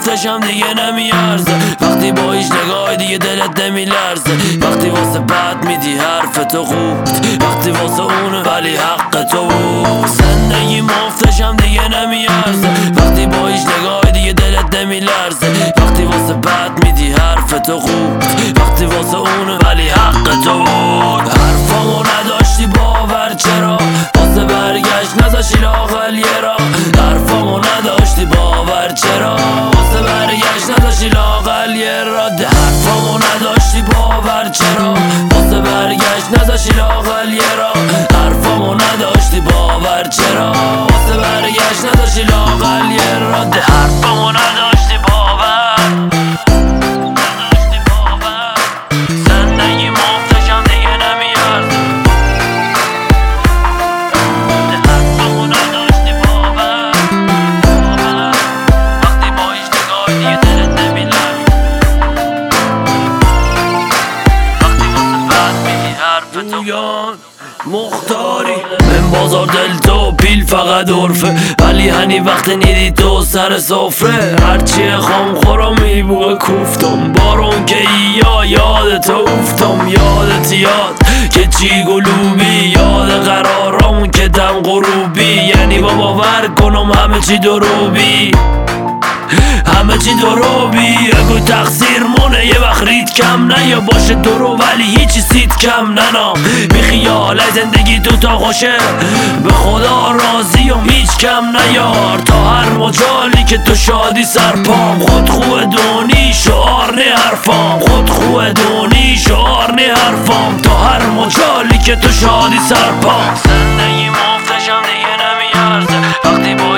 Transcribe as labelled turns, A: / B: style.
A: مفتشم دیگه نمیارزه، وقتی با هیچ نگاهی دیگه دلت نمیلرزه، وقتی واسه بد میدی حرف تو خوب، وقتی واسه اونه ولی حق تو بود. زندگی مفتشم دیگه نمیارزه، وقتی با هیچ نگاهی دیگه دلت نمیلرزه، وقتی واسه بد میدی حرف تو خوب، وقتی واسه اونه ولی حق تو بود. حرفامو نداشتی باور چرا واسه برگشت نذاشی لااقل یه را، حرفامو نداشتی باور چرا واسه برگشت نذاشی لااقل یه را، حرفامو نداشتی باور چرا واسه برگشت نذاشی لااقل یه را، حرفامو نداشتی باور چرا واسه برگشت نذاشی لااقل یه را، حرفامو نداشتی باور. زندگی مفتشم دیگه نمیارزه، حرفامو نداشتی باور، وقتی با هیچ نگاهی دیگه دلت نمیلرزه، وقتی واسه بد میدی حرف تو مختاری من بازار دل تو پیل فقط عرفه، ولی هنی وقت نیدی تو سر سفره، هرچی خام خورم میبوه کوفتم بارون که یاد تو افتم، یادت یاد که چی گلوبی، یاد قرارم که دم غروبی، یعنی با باور کنم همه چی دروبی، همه چی دروبی. اگه تقصیر مونه یه وقت رید کم نه، یا باشه درو ولی هیچی سید کم نه، بی خیال زندگی تو تا خوشه به خدا راضی و هیچ کم نیار، تا هر مجالی که تو شادی سرپام، خود خوه دونی شعار نه حرفام، خود خوه دونی شعار نه حرفام، تا هر مجالی که تو شادی سرپام. زندگی مفتشم دیگه نمیارزه، وقتی با